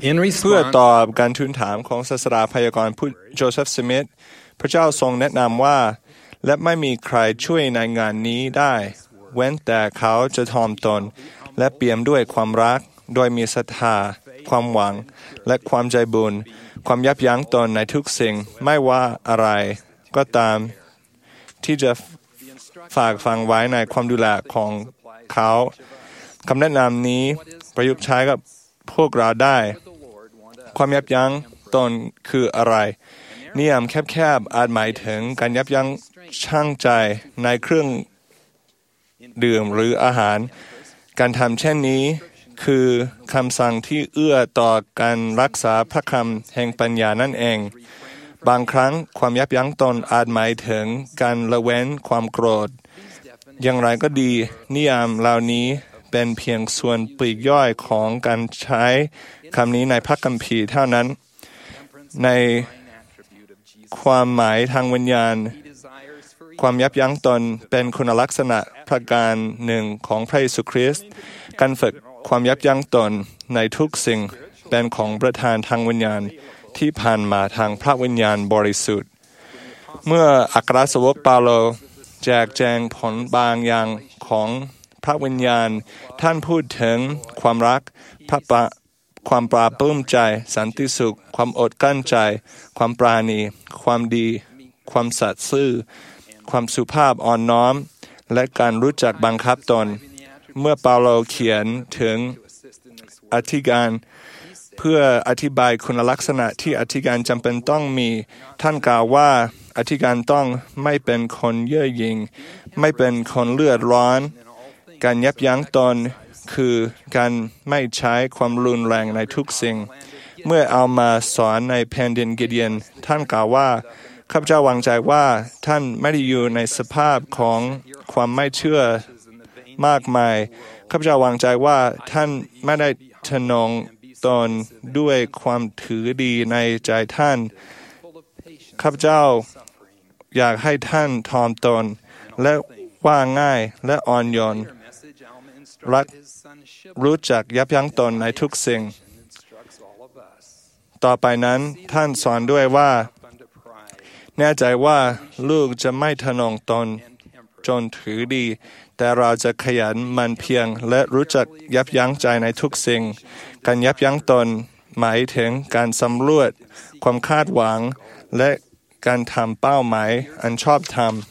In เพื่อ response, ตอบการทูลถามของศาสดาพยากรณ์ผู้โจเซฟสมิธพระเจ้าทรงแนะนำว่าและไม่มีใครช่วยในงานนี้ได้เว้นแต่เขาจะถ่อมตนและเปี่ยมด้วยความรักโดยมีศรัทธาความหวังและความใจบุญความยับยั้งตนในทุกสิ่งไม่ว่าอะไรก็ตามที่จะฝากฝังไว้ในความดูแลของเขาคำแนะนำนี้ประยุกต์ใช้กับพวกเราได้ความยับยั้งตนคืออะไรนิยามแคบๆอาจหมายถึงการยับยั้งชั่งใจในเครื่องดื่มหรืออาหารการทำเช่นนี้คือคำสั่งที่เอื้อต่อการรักษาพระคำแห่งปัญญานั่นเองบางครั้งความยับยั้งตนอาจหมายถึงการละเว้นความโกรธอย่างไรก็ดีนิยามเหล่านี้เป็นเพียงส่วนปลีกย่อยของการใช้คำนี้ในพระคัมภีร์เท่านั้นในความหมายทางวิญญาณความยับยั้งตนเป็นคุณลักษณะประการหนึ่งของพระเยซูคริสต์การฝึกความยับยั้งตนในทุกสิ่งเป็นของประธานทางวิญญาณที่ผ่านมาทางพระวิญญาณบริสุทธิ์เมื่ออัครสาวกเปาโลแจกแจงผลบางอย่างของพระวิญญาณท่านพูดถึงความรักความปราบปลื้มใจสันติสุขความอดกลั้นใจความปราณีความดีความสัตย์ซื่อความสุภาพอ่อนน้อมและการรู้จักบังคับตนเมื่อเปาโลเขียนถึงอธิการเพื่ออธิบายคุณลักษณะที่อธิการจำเป็นต้องมีท่านกล่าวว่าอธิการต้องไม่เป็นคนเย่อหยิ่งไม่เป็นคนเลือดร้อนการยับยั้งตนคือการไม่ใช้ความรุนแรงในทุกสิ่งเมื่อเอามาสอนในแผ่นดินกิเดียนท่านกล่าวว่าข้าพเจ้าวางใจว่าท่านไม่ได้อยู่ในสภาพของความไม่เชื่อมากมายข้าพเจ้าวางใจว่าท่านไม่ได้ทะนงตนด้วยความถือดีในใจท่านข้าพเจ้าอยากให้ท่านถ่อมตนและว่าง่ายและอ่อนโยนรักรู้จักยับยั้งตนในทุกสิ่งต่อไปนั้นท่านสอนด้วยว่าแน่ใจว่าลูกจะไม่ทะนงตนจนถือดีแต่เราจะขยันหมั่นเพียรและรู้จักยับยั้งใจในทุกสิ่งการยับยั้งตนหมายถึงการสำรวจความคาดหวังและการทำเป้าหมายอันชอบธรรม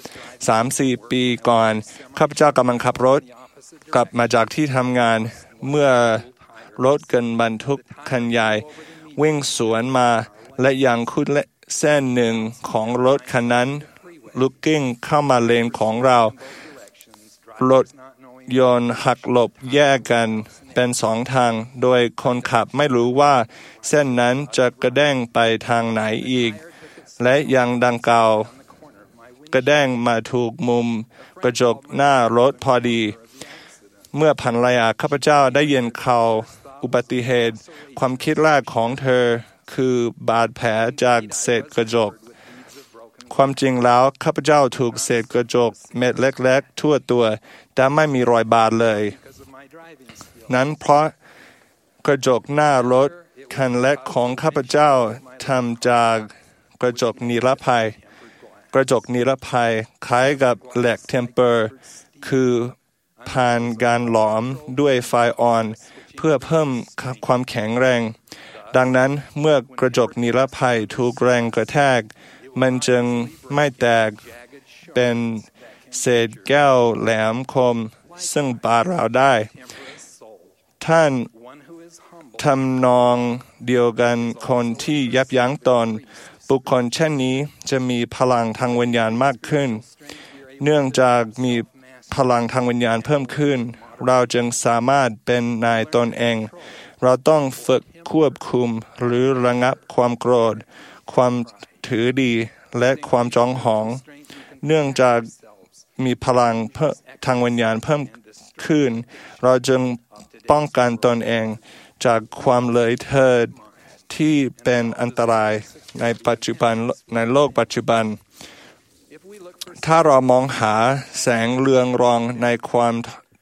3-4 ปีก่อนข้าพเจ้ากำลังขับรถกลับมาจากที่ทำงานเมื่อรถเกินบรรทุกคันใหญ่วิ่งสวนมาและยังคุดเส้นหนึ่งของรถคันนั้นลุกกิ้งเข้ามาเลนของเรารถยนต์หักหลบแยกกันเป็นสองทางโดยคนขับไม่รู้ว่าเส้นนั้นจะกระเด้งไปทางไหนอีกและยังดังกล่าวกระเด้งมาถูกมุมกระจกหน้ารถพอดีเมื่อภรรยาข้าพเจ้าได้ยินข่าวอุบัติเหตุความคิดแรกของเธอคือบาดแผลจากเศษกระจกความจริงแล้วข้าพเจ้าถูกเศษกระจกเม็ดเล็กๆทั่วตัวแต่ไม่มีรอยบาดเลยนั้นเพราะกระจกหน้ารถคันเล็กของข้าพเจ้าทำจากกระจกนิรภัยกระจกนิรภัยคล้ายกับเหล็กเทมเปอร์คือผ่านการหลอมด้วยไฟอ่อนเพื่อเพิ่มความแข็งแรงดังนั้นเมื่อกระจกนิรภัยถูกแรงกระแทกมันจึงไม่แตกเป็นเศษแก้วแหลมคมซึ่งบาดเราได้ท่านทำนองเดียวกันคนที่ยับยั้งตนบุคคลเช่นนี้จะมีพลังทางวิญญาณมากขึ้นเนื่องจากมีพลังทางวิญญาณเพิ่มขึ้นเราจึงสามารถเป็นนายตนเองเราต้องฝึกควบคุมหรือระงับความโกรธความถือดีและความจองหองเนื่องจากมีพลังทางวิญญาณเพิ่มขึ้นเราจึงป้องกันตนเองจากความเลยเถิดที่เป็นอันตรายในปัจจุบันในโลกปัจจุบันถ้าเรามองหาแสงเรืองรองในความ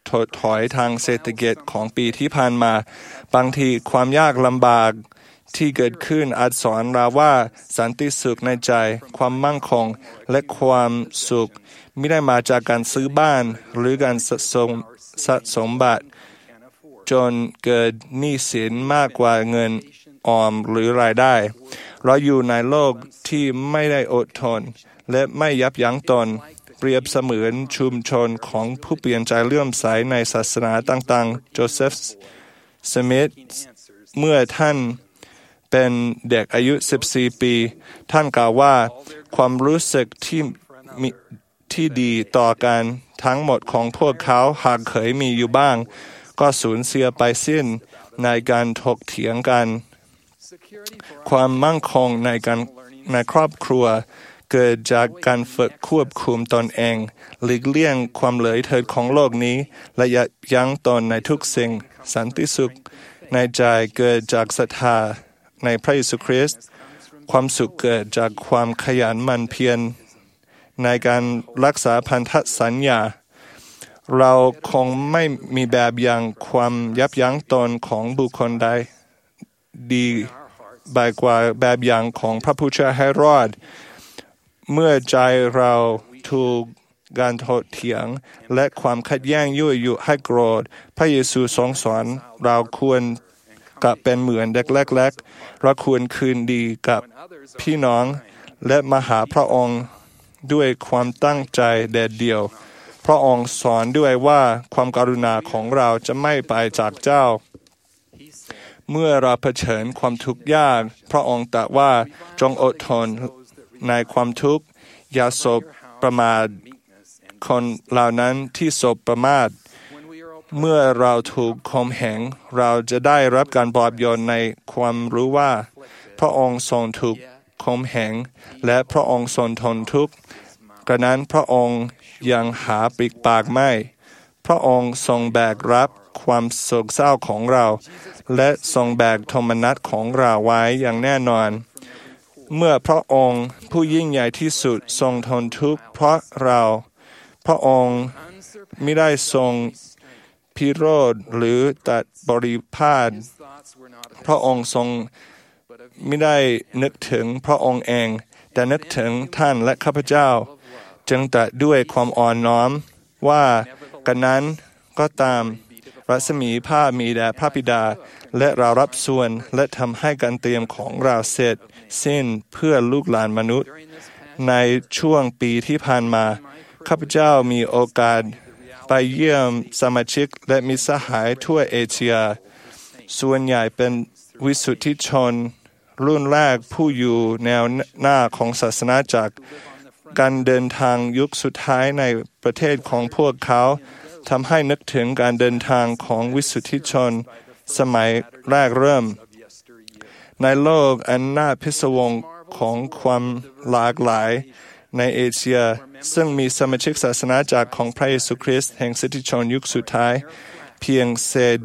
ถดถอยทางเศรษฐกิจของปีที่ผ่านมาบางทีความยากลำบากที่เกิดขึ้นอาจสอนเราว่าสันติสุขในใจความมั่งคงและความสุขไม่ได้มาจากการซื้อบ้านหรือการสะสมบัตรจนเกิดหนี้สินมากกว่าเงินออมหรือรายได้เราอยู่ในโลกที่ไม่ได้อดทนและไม่ยับยั้งตนเปรียบเสมือนชุมชนของผู้เปลี่ยนใจเลื่อมใสในศาสนาต่างๆโจเซฟสมิธเมื่อท่านเป็นเด็กอายุ14ปีท่านกล่าวว่าความรู้สึกที่ดีต่อกันทั้งหมดของพวกเขาหากเคยมีอยู่บ้างก็สูญเสียไปสิ้นในการถกเถียงกันความมั่งคงในครอบครัวเกิดจากการฝึกควบคุมตนเองหลีกเลี่ยงความเหลยเถิดของโลกนี้และยั้งตนในทุกสิ่งสันติสุขในใจเกิดจากศรัทธาในพระเยซูคริสต์ความสุขเกิดจากความขยันหมั่นเพียรในการรักษาพันธสัญญาเราคงไม่มีแบบอย่างความยับยั้งตนของบุคคลใดดีไปกว่าแบบอย่างของพระผู้ช่วยให้รอดเมื่อใจเราถูกการถกเถียงและความขัดแย้งยั่วยุให้โกรธพระเยซูทรงสอนเราควรกลับเป็นเหมือนเด็กเล็กๆเราควรคืนดีกับพี่น้องและมาหาพระองค์ด้วยความตั้งใจเด็ดเดี่ยวพระองค์สอนด้วยว่าความกรุณาของเราจะไม่ไปจากเจ้าเมื่อเราเผชิญความทุกข์ยากพระองค์ตรัสว่าจงอดทนในความทุกข์อย่าสบประมาทคนเหล่านั้นที่สบประมาทเมื่อเราถูกข่มเหงเราจะได้รับการปลอบโยนในความรู้ว่าพระองค์ทรงถูกข่มเหงและพระองค์ทรงทนทุกข์กระนั้นพระองค์ยังหาปริปากไม่พระองค์ทรงแบกรับความโศกเศร้าของเราและทรงแบกโทมนัสของเราไว้อย่างแน่นอนเมื่อพระองค์ผู้ยิ่งใหญ่ที่สุดทรงทนทุกข์เพราะเราพระองค์ไม่ได้ทรงพิโรธหรือตัดบริพาทพระองค์ทรงไม่ได้นึกถึงพระองค์เองแต่นึกถึงท่านและข้าพเจ้าจึงตรัสด้วยความอ่อนน้อมว่ากันนั้นก็ตามรัศมีพระมีแด่พระบิดาและเรารับส่วนและทำให้การเตรียมของเราเสร็จสิ้นเพื่อลูกหลานมนุษย์ในช่วงปีที่ผ่านมาข้าพเจ้ามีโอกาสไปเยี่ยมสมาชิกและมิตรสหายทั่วเอเชียส่วนใหญ่เป็นวิสุทธิชนรุ่นแรกผู้อยู่แนวหน้าของศาสนาจักรการเดินทางยุคสุดท้ายในประเทศของพวกเขาทำให้นึกถึงการเดินทางของวิสุทธิชนสมัยแรกเริ่มในโลกอันน่าพิศวงของความหลากหลายในเอเชียซึ่งมีสมาชิกศาสนาจักรของพระเยซูคริสต์แห่งสิทธิชนยุคสุดท้ายเพียงเศษ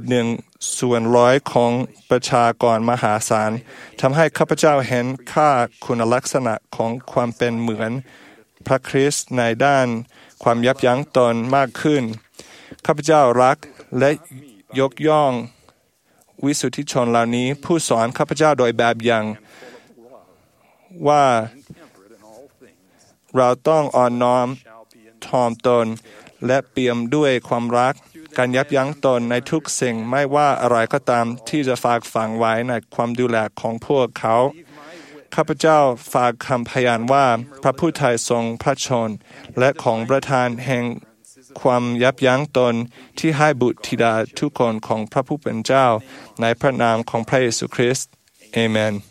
1/100ของประชากรมหาศาลทำให้ข้าพเจ้าเห็นค่าคุณลักษณะของความเป็นเหมือนพระคริสต์ในด้านความยับยั้งตนมากขึ้นข้าพเจ้ารักและยกย่องวิสุทธิชนเหล่านี้ผู้สอนข้าพเจ้าโดยแบบอย่างว่าเราต้องอ่อนน้อมถ่อมตนและเปี่ยมด้วยความรักการยับยั้งตนในทุกสิ่งไม่ว่าอะไรก็ตามที่จะฝากฝังไว้ในความดูแลของพวกเขาข้าพเจ้าฝากคำพยานว่าพระผู้ไทยทรงพระชนและของประทานแห่งความยับยั้งตนที่ให้บุตรธิดาทุกคนของพระผู้เป็นเจ้าในพระนามของพระเยซูคริสต์อาเมน